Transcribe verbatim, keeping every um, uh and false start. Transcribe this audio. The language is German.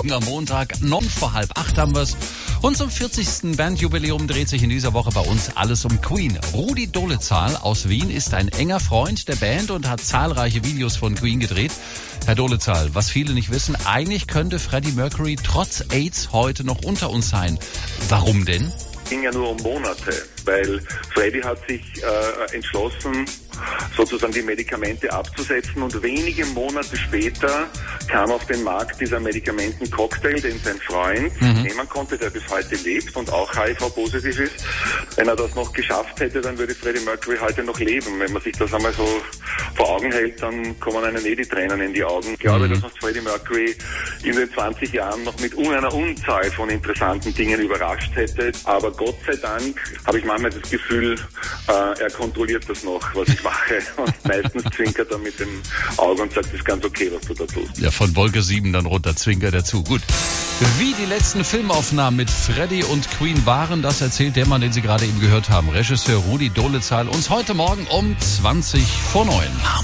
Morgen am Montag. Non vor halb acht haben wir's. Und zum vierzigsten Bandjubiläum dreht sich in dieser Woche bei uns alles um Queen. Rudi Dolezahl aus Wien ist ein enger Freund der Band und hat zahlreiche Videos von Queen gedreht. Herr Dolezahl, was viele nicht wissen, eigentlich könnte Freddie Mercury trotz AIDS heute noch unter uns sein. Warum denn? Es ging ja nur um Monate, weil Freddie hat sich äh, entschlossen, sozusagen die Medikamente abzusetzen, und wenige Monate später kam auf den Markt dieser Medikamenten-Cocktail, den sein Freund mhm. nehmen konnte, der bis heute lebt und auch H I V-positiv ist. Wenn er das noch geschafft hätte, dann würde Freddie Mercury heute noch leben. Wenn man sich das einmal so vor Augen hält, dann kommen einem eh die Tränen in die Augen. Ich glaube, mhm. dass uns Freddie Mercury in den zwanzig Jahren noch mit einer Unzahl von interessanten Dingen überrascht hätte. Aber Gott sei Dank habe ich manchmal das Gefühl, äh, er kontrolliert das noch, was ich mache. Und meistens zwinkert er mit dem Auge und sagt, es ist ganz okay, was du da tust. Ja, von Wolke sieben dann runter zwinkert er zu. Gut. Wie die letzten Filmaufnahmen mit Freddie und Queen waren, das erzählt der Mann, den Sie gerade eben gehört haben. Regisseur Rudi Dolezahl uns heute Morgen um zwanzig vor neun.